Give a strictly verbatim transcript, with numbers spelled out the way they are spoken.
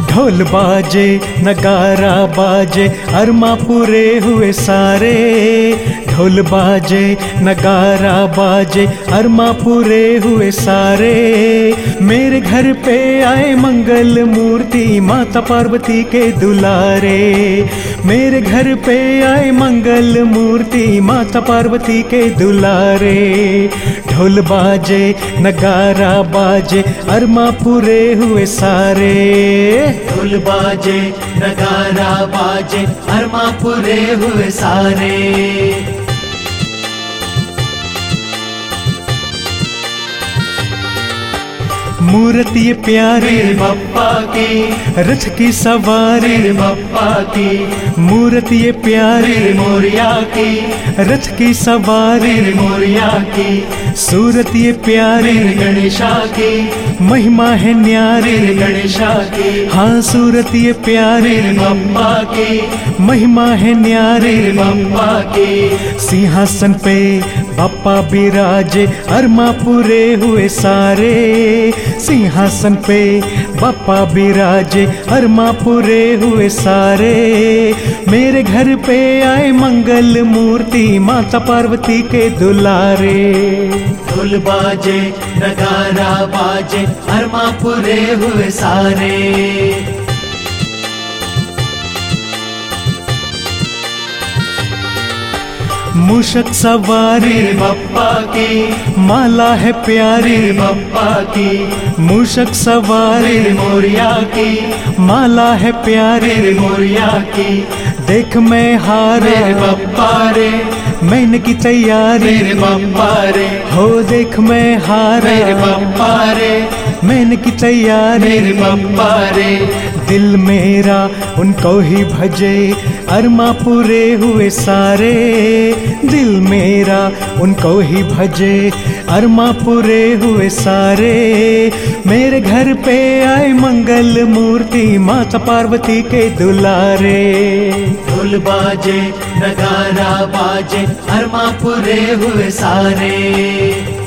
ढोल बाजे नगारा बाजे अरमा पूरे हुए सारे। ढोल बाजे नगारा बाजे अरमा पूरे हुए सारे। मेरे घर पे आए मंगल मूर्ति माता पार्वती के दुलारे। मेरे घर पे आए मंगल मूर्ति माता पार्वती के दुलारे। ढोल बाजे नगारा बाजे अरमा पूरे हुए सारे। ढोल बाजे नगारा बाजे अरमा पूरे हुए सारे। मूरत ये प्यारी बप्पा की रथ की सवारी। बप्पा की मूरत ये प्यारी मोरिया की रथ की सवारी। मोरिया की सूरत ये प्यारी गणेशा की महिमा है न्यारी। गणेशा की हाँ सूरत ये प्यारी बप्पा की महिमा है न्यारी। बप्पा की सिंहासन पे बाप्पा बिराजे अरमा पूरे हुए सारे। सिंहासन पे बाप्पा बिराजे अरमा पूरे हुए सारे। मेरे घर पे आए मंगल मूर्ति माता पार्वती के दुलारे। ढोल बाजे नगारा बाजे अरमा पूरे हुए सारे। मूषक सवारी बप्पा की माला है प्यारी। बप्पा की मूषक सवारी मोरिया की माला है प्यारी। मोरिया की देख मैं हारे बप्पा रे मैंने की तैयारी। बप्पा रे हो देख मैं हारे बप्पा रे मैंने की तैयारी। बप्पा रे दिल मेरा उनको ही भजे अरमा पूरे हुए सारे। दिल मेरा उनको ही भजे अरमा पूरे हुए सारे। मेरे घर पे आए मंगल मूर्ति माता पार्वती के दुलारे। ढोल बाजे नगारा बाजे अरमा पूरे हुए सारे।